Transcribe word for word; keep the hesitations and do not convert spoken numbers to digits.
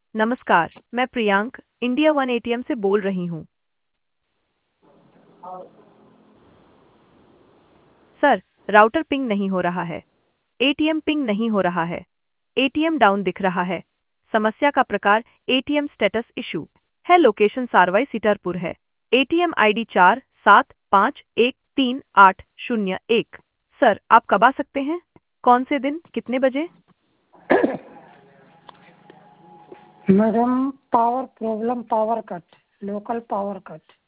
नमस्कार, मैं Priyank India one ATM से बोल रही हूँ। सर, राउटर पिंग नहीं हो रहा है। एटीएम पिंग नहीं हो रहा है। एटीएम डाउन दिख रहा है। समस्या का प्रकार एटीएम स्टेटस इशू है। लोकेशन सारवाई सीतारपुर है। एटीएम आईडी चार सात पाँच एक तीन आठ शून्य एक। सर, आप कब आ सकते हैं? कौन से दिन, कितने बजे? Madam, power problem, power cut, local power cut.